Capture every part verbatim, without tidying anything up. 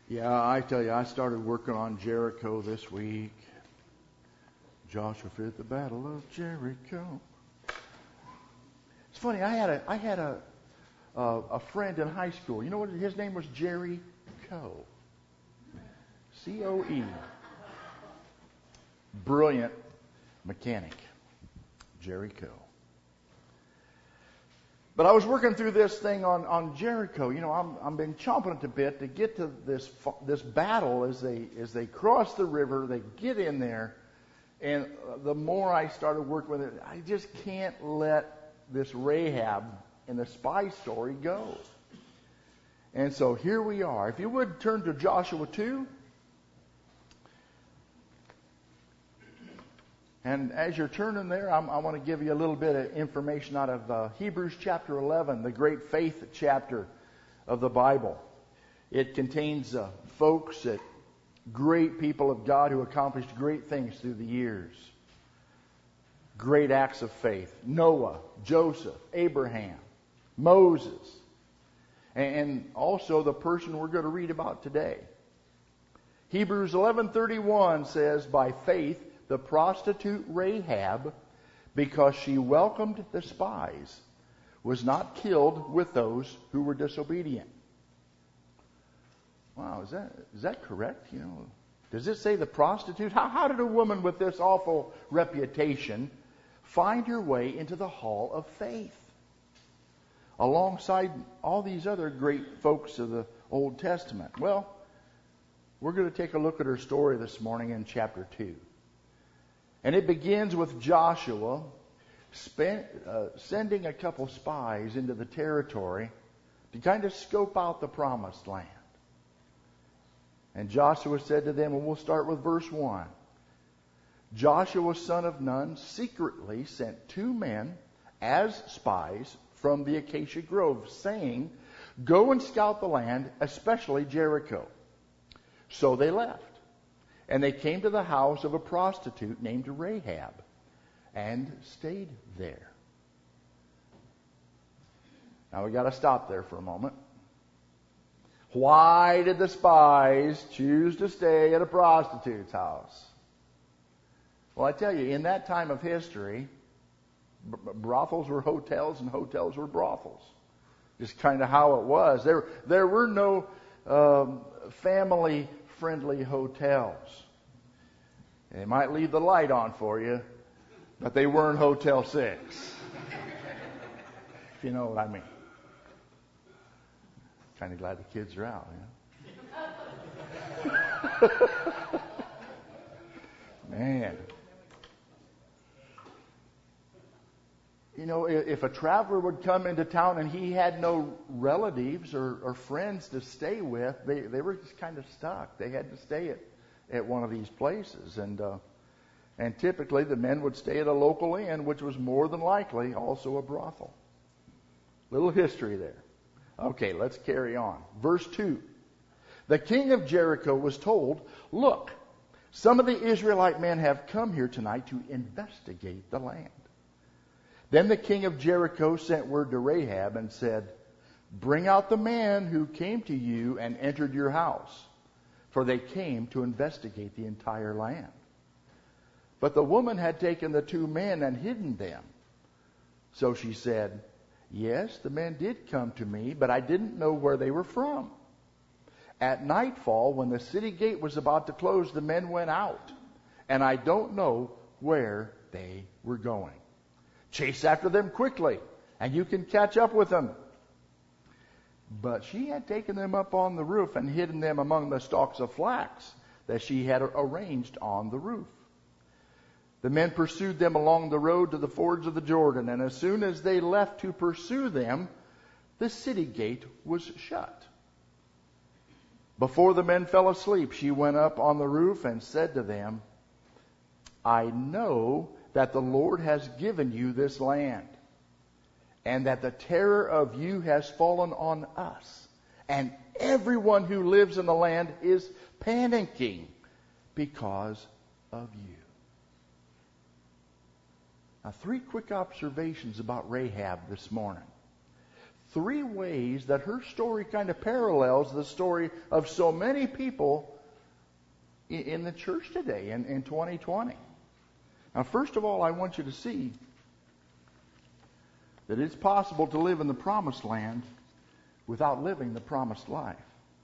Yeah, I tell you, I started working on Jericho this week. Joshua fit the battle of Jericho. It's funny. I had a I had a a, a friend in high school. You know what? His name was Jerry Coe. C O E. Brilliant mechanic, Jerry Coe. But I was working through this thing on, on Jericho. You know, I'm I'm been chomping at the bit to get to this this battle as they as they cross the river. They get in there, and the more I started working with it, I just can't let this Rahab and the spy story go. And so here we are. If you would turn to Joshua two. And as you're turning there, I'm, I want to give you a little bit of information out of uh, Hebrews chapter eleven, the great faith chapter of the Bible. It contains uh, folks that great people of God who accomplished great things through the years. Great acts of faith. Noah, Joseph, Abraham, Moses, and also the person we're going to read about today. Hebrews eleven thirty-one says, by faith, the prostitute Rahab, because she welcomed the spies, was not killed with those who were disobedient. Wow, is that is that correct? You know, does it say the prostitute? How how did a woman with this awful reputation find her way into the hall of faith, alongside all these other great folks of the Old Testament? Well, we're going to take a look at her story this morning in chapter two. And it begins with Joshua spent, uh, sending a couple spies into the territory to kind of scope out the promised land. And Joshua said to them, and we'll start with verse one. Joshua, son of Nun, secretly sent two men as spies from the Acacia Grove, saying, go and scout the land, especially Jericho. So they left. And they came to the house of a prostitute named Rahab and stayed there. Now we got to stop there for a moment. Why did the spies choose to stay at a prostitute's house? Well, I tell you, in that time of history, brothels were hotels and hotels were brothels. Just kind of how it was. There, there were no um, family friendly hotels. They might leave the light on for you, but they weren't Hotel Six. If you know what I mean. Kind of glad the kids are out, yeah. Man. You know, if a traveler would come into town and he had no relatives or, or friends to stay with, they, they were just kind of stuck. They had to stay at, at one of these places. And uh, and typically the men would stay at a local inn, which was more than likely also a brothel. Little history there. Okay, let's carry on. Verse two. The king of Jericho was told, look, some of the Israelite men have come here tonight to investigate the land. Then the king of Jericho sent word to Rahab and said, bring out the man who came to you and entered your house, for they came to investigate the entire land. But the woman had taken the two men and hidden them. So she said, yes, the men did come to me, but I didn't know where they were from. At nightfall, when the city gate was about to close, the men went out, and I don't know where they were going. Chase after them quickly, and you can catch up with them. But she had taken them up on the roof and hidden them among the stalks of flax that she had arranged on the roof. The men pursued them along the road to the fords of the Jordan, and as soon as they left to pursue them, the city gate was shut. Before the men fell asleep, she went up on the roof and said to them, I know that the Lord has given you this land, and that the terror of you has fallen on us, and everyone who lives in the land is panicking because of you. Now, three quick observations about Rahab this morning. three ways that her story kind of parallels the story of so many people in the church today, in, in twenty twenty. Now, first of all, I want you to see that it's possible to live in the promised land without living the promised life.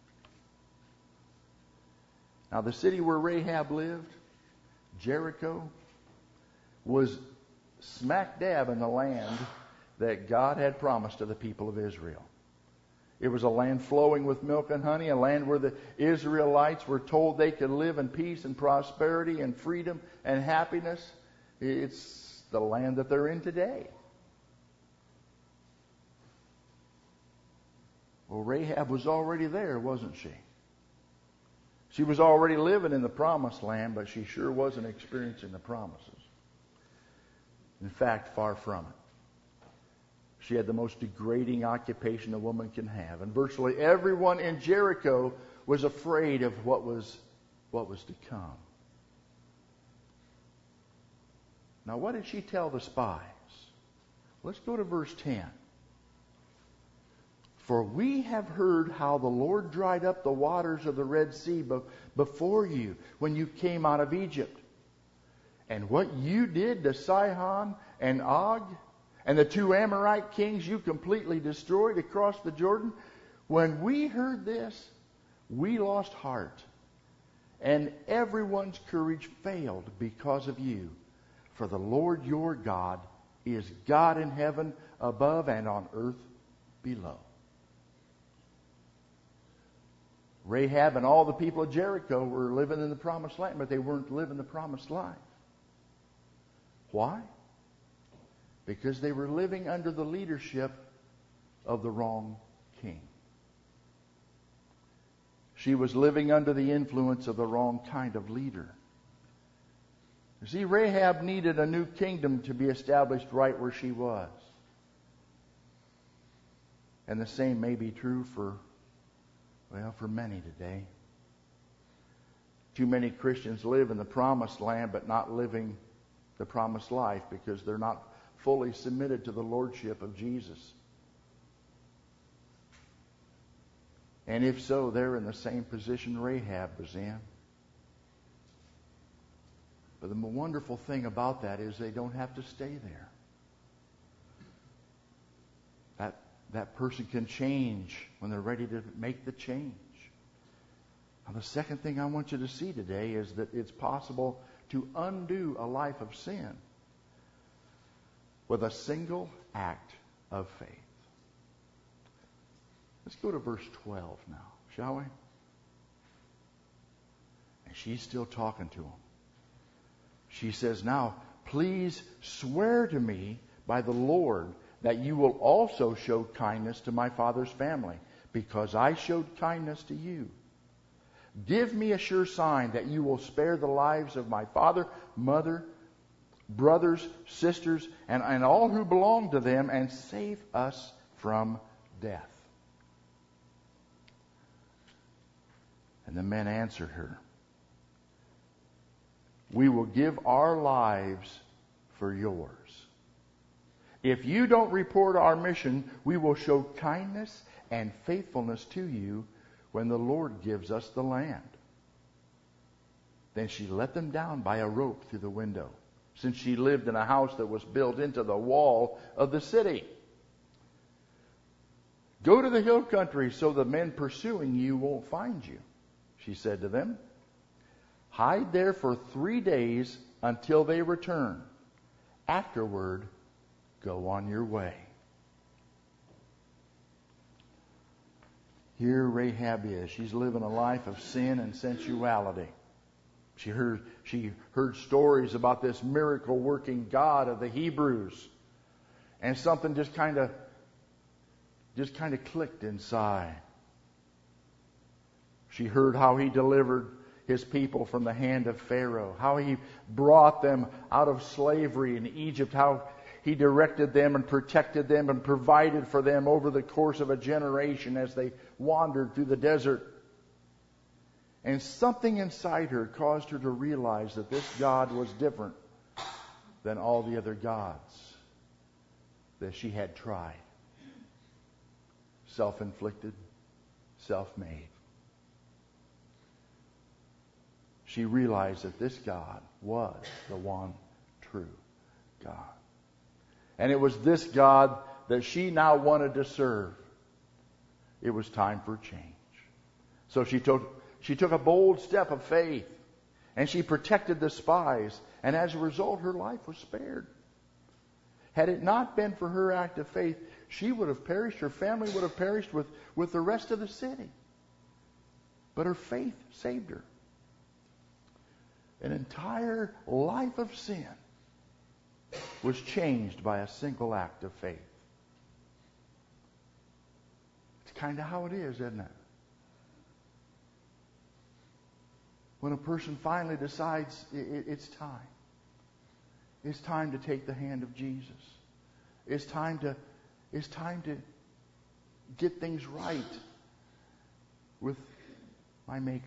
Now, the city where Rahab lived, Jericho, was smack dab in the land that God had promised to the people of Israel. It was a land flowing with milk and honey, a land where the Israelites were told they could live in peace and prosperity and freedom and happiness. It's the land that they're in today. Well, Rahab was already there, wasn't she? She was already living in the promised land, but she sure wasn't experiencing the promises. In fact, far from it. She had the most degrading occupation a woman can have. And virtually everyone in Jericho was afraid of what was, what was to come. Now, what did she tell the spies? Let's go to verse ten. For we have heard how the Lord dried up the waters of the Red Sea before you when you came out of Egypt. And what you did to Sihon and Og and the two Amorite kings you completely destroyed across the Jordan. When we heard this, we lost heart. And everyone's courage failed because of you. For the Lord your God is God in heaven above and on earth below. Rahab and all the people of Jericho were living in the promised land, but they weren't living the promised life. Why? Because they were living under the leadership of the wrong king. She was living under the influence of the wrong kind of leader. You see, Rahab needed a new kingdom to be established right where she was. And the same may be true for, well, for many today. Too many Christians live in the promised land but not living the promised life because they're not fully submitted to the lordship of Jesus. And if so, they're in the same position Rahab was in. But the wonderful thing about that is they don't have to stay there. That, that person can change when they're ready to make the change. Now, the second thing I want you to see today is that it's possible to undo a life of sin with a single act of faith. Let's go to verse twelve now, shall we? And she's still talking to him. She says, now, please swear to me by the Lord that you will also show kindness to my father's family, because I showed kindness to you. Give me a sure sign that you will spare the lives of my father, mother, brothers, sisters, and, and all who belong to them, and save us from death. And the men answered her, we will give our lives for yours. If you don't report our mission, we will show kindness and faithfulness to you when the Lord gives us the land. Then she let them down by a rope through the window, since she lived in a house that was built into the wall of the city. Go to the hill country so the men pursuing you won't find you, she said to them. Hide there for three days until they return. Afterward, go on your way. Here Rahab is. She's living a life of sin and sensuality. She heard, she heard stories about this miracle-working God of the Hebrews. And something just kind of just kind of clicked inside. She heard how he delivered his people from the hand of Pharaoh, how he brought them out of slavery in Egypt, how he directed them and protected them and provided for them over the course of a generation as they wandered through the desert. And something inside her caused her to realize that this God was different than all the other gods that she had tried. self-inflicted, self-made. She realized that this God was the one true God. And it was this God that she now wanted to serve. It was time for change. So she took, she took a bold step of faith, and she protected the spies, and as a result, her life was spared. Had it not been for her act of faith, she would have perished, her family would have perished with, with the rest of the city. But her faith saved her. An entire life of sin was changed by a single act of faith. It's kind of how it is, isn't it? When a person finally decides it, it's time. It's time to take the hand of Jesus. It's time to, it's time to get things right with my Maker.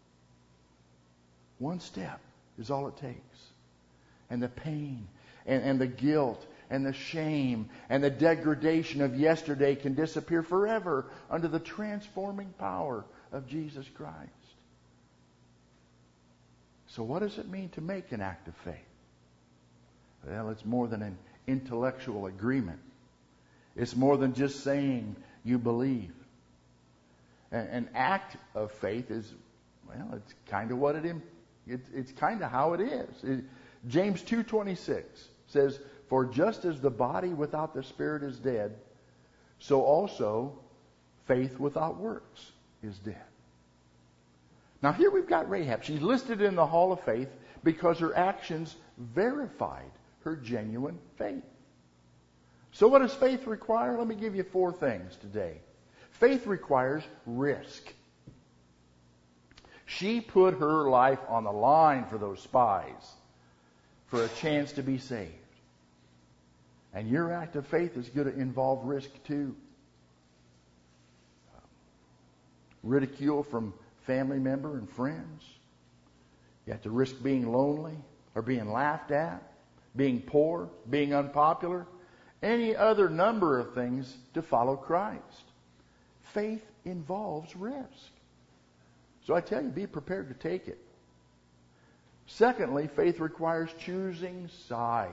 One step is all it takes. And the pain and, and the guilt and the shame and the degradation of yesterday can disappear forever under the transforming power of Jesus Christ. So what does it mean to make an act of faith? Well, it's more than an intellectual agreement. It's more than just saying you believe. An act of faith is, well, it's kind of what it is. It's, it's kind of how it is. It, James two twenty-six says, "For just as the body without the spirit is dead, so also faith without works is dead." Now here we've got Rahab. She's listed in the Hall of Faith because her actions verified her genuine faith. So what does faith require? Let me give you four things today. Faith requires risk. She put her life on the line for those spies, for a chance to be saved. And your act of faith is going to involve risk too. Ridicule from family member and friends. You have to risk being lonely or being laughed at, being poor, being unpopular, any other number of things to follow Christ. Faith involves risk. So I tell you, be prepared to take it. Secondly, faith requires choosing sides.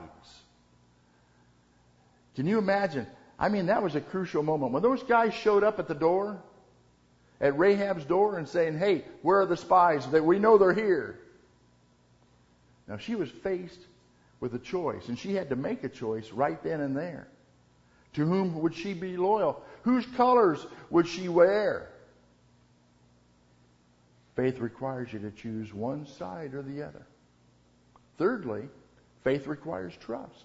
Can you imagine? I mean, that was a crucial moment. When those guys showed up at the door, at Rahab's door, and saying, "Hey, where are the spies? That we know they're here." Now, she was faced with a choice, and she had to make a choice right then and there. To whom would she be loyal? Whose colors would she wear? Faith requires you to choose one side or the other. Thirdly, faith requires trust.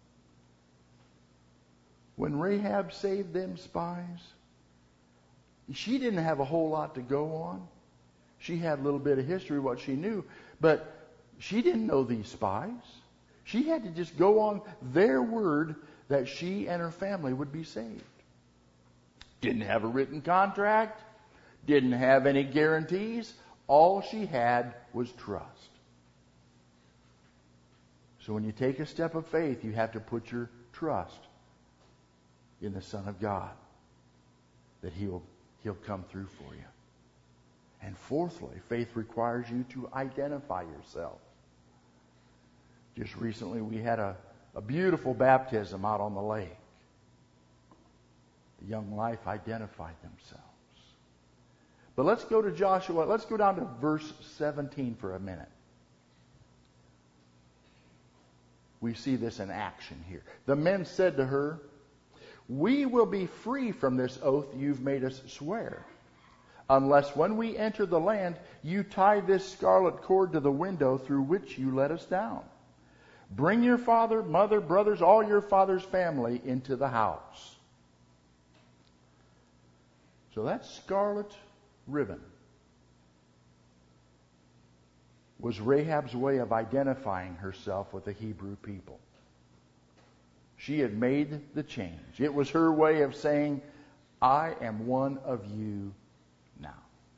When Rahab saved them spies, she didn't have a whole lot to go on. She had a little bit of history, what she knew, but she didn't know these spies. She had to just go on their word that she and her family would be saved. Didn't have a written contract, didn't have any guarantees. All she had was trust. So when you take a step of faith, you have to put your trust in the Son of God, that He'll He'll come through for you. And fourthly, faith requires you to identify yourself. Just recently we had a, a beautiful baptism out on the lake. The young life identified themselves. But let's go to Joshua. Let's go down to verse seventeen for a minute. We see this in action here. The men said to her, "We will be free from this oath you've made us swear, unless when we enter the land, you tie this scarlet cord to the window through which you let us down. Bring your father, mother, brothers, all your father's family into the house." So that scarlet ribbon was Rahab's way of identifying herself with the Hebrew people. She had made the change. It was her way of saying, "I am one of you now."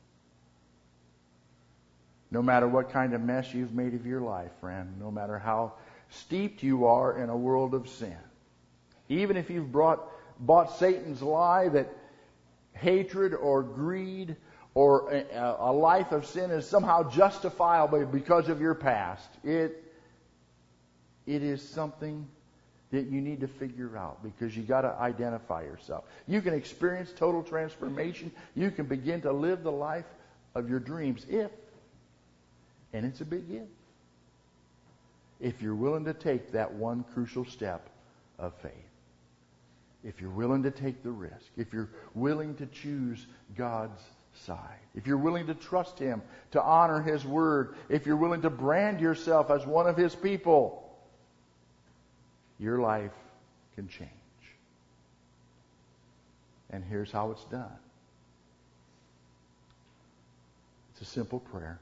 No matter what kind of mess you've made of your life, friend, no matter how steeped you are in a world of sin, even if you've brought, bought Satan's lie that hatred or greed or a, a life of sin is somehow justifiable because of your past. It, it is something that you need to figure out, because you got to identify yourself. You can experience total transformation. You can begin to live the life of your dreams if, and it's a big if, if you're willing to take that one crucial step of faith. If you're willing to take the risk. If you're willing to choose God's side. If you're willing to trust Him, to honor His Word. If you're willing to brand yourself as one of His people, your life can change. And here's how it's done. It's a simple prayer.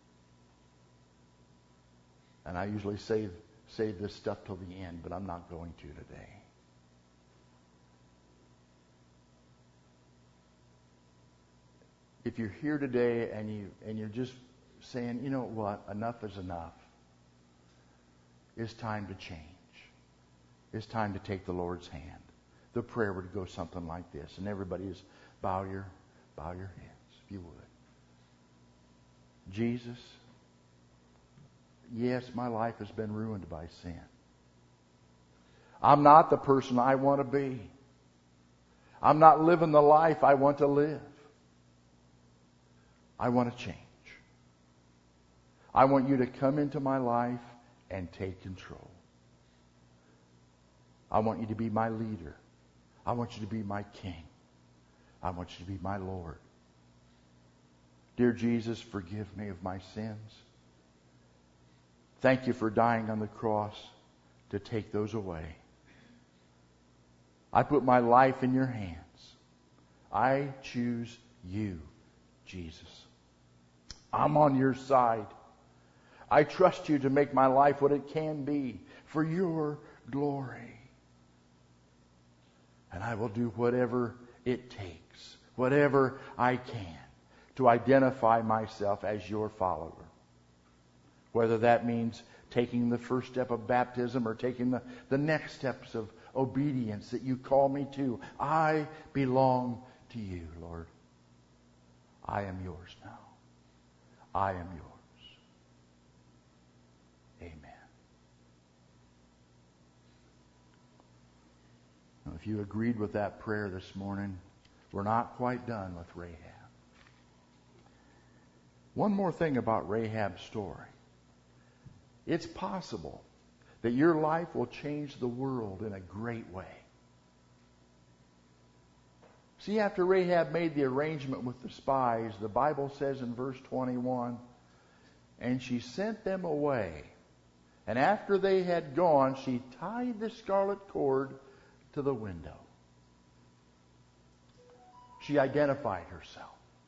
And I usually save, save this stuff till the end, but I'm not going to today. If you're here today and you and you're just saying, you know what, enough is enough. It's time to change. It's time to take the Lord's hand. The prayer would go something like this, and everybody is bow your bow your heads, if you would. Jesus, yes, my life has been ruined by sin. I'm not the person I want to be. I'm not living the life I want to live. I want to change. I want you to come into my life and take control. I want you to be my leader. I want you to be my king. I want you to be my Lord. Dear Jesus, forgive me of my sins. Thank you for dying on the cross to take those away. I put my life in your hands. I choose you, Jesus. I'm on your side. I trust you to make my life what it can be for your glory. And I will do whatever it takes, whatever I can, to identify myself as your follower. Whether that means taking the first step of baptism or taking the, the next steps of obedience that you call me to. I belong to you, Lord. I am yours now. I am yours. Amen. Now, if you agreed with that prayer this morning, we're not quite done with Rahab. One more thing about Rahab's story. It's possible that your life will change the world in a great way. See, after Rahab made the arrangement with the spies, the Bible says in verse twenty-one, and she sent them away. And after they had gone, she tied the scarlet cord to the window. She identified herself.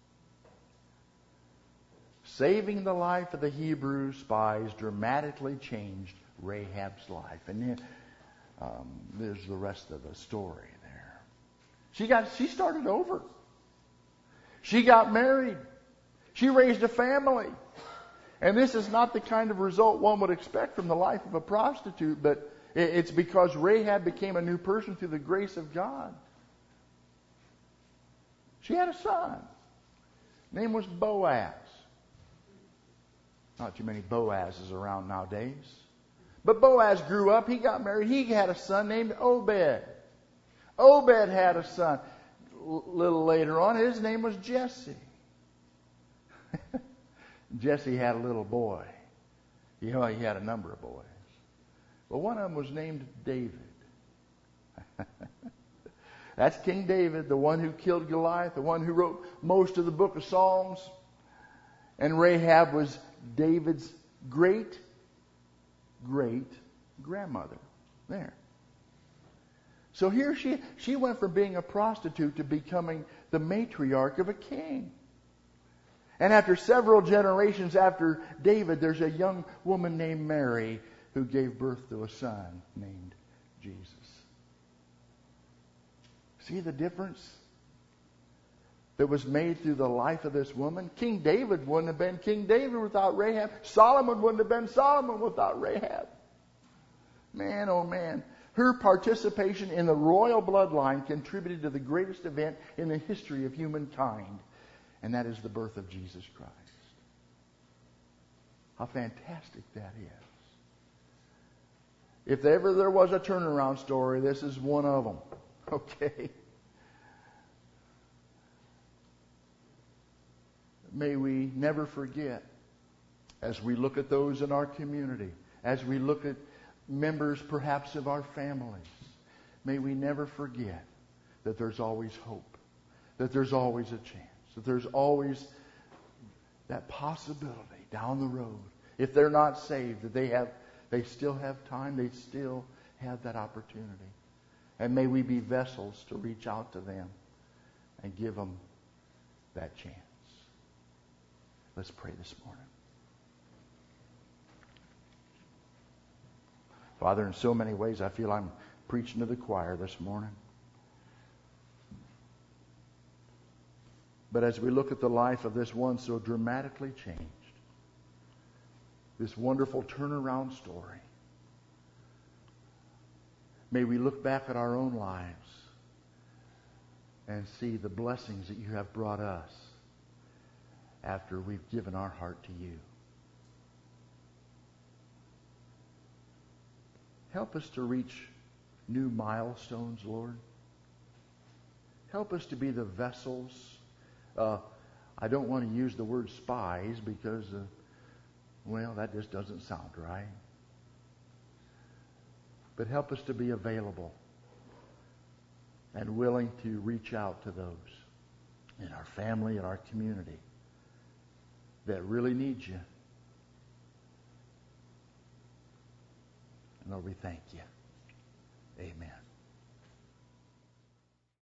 Saving the life of the Hebrew spies dramatically changed Rahab's life. And then um, there's the rest of the story there. She got, she started over. She got married. She raised a family. And this is not the kind of result one would expect from the life of a prostitute, but it's because Rahab became a new person through the grace of God. She had a son. His name was Boaz. Not too many Boazes around nowadays. But Boaz grew up. He got married. He had a son named Obed. Obed had a son. A little later on, his name was Jesse. Jesse had a little boy. You know, he had a number of boys. But one of them was named David. That's King David, the one who killed Goliath, the one who wrote most of the book of Psalms. And Rahab was David's great, great grandmother. There. So here she, she went from being a prostitute to becoming the matriarch of a king. And after several generations after David, there's a young woman named Mary who gave birth to a son named Jesus. See the difference that was made through the life of this woman? King David wouldn't have been King David without Rahab. Solomon wouldn't have been Solomon without Rahab. Man, oh man, Her participation in the royal bloodline contributed to the greatest event in the history of humankind, and that is the birth of Jesus Christ. How fantastic that is. If ever there was a turnaround story, this is one of them. Okay? May we never forget, as we look at those in our community, as we look at members perhaps of our families, may we never forget that there's always hope, that there's always a chance, that there's always that possibility down the road. If they're not saved, that they have, they still have time, they still have that opportunity. And may we be vessels to reach out to them and give them that chance. Let's pray this morning. Father, in so many ways, I feel I'm preaching to the choir this morning. But as we look at the life of this one so dramatically changed, this wonderful turnaround story, may we look back at our own lives and see the blessings that you have brought us after we've given our heart to you. Help us to reach new milestones, Lord. Help us to be the vessels. Uh, I don't want to use the word spies because, uh, well, that just doesn't sound right. But help us to be available and willing to reach out to those in our family and our community that really need you. And Lord, we thank you. Amen.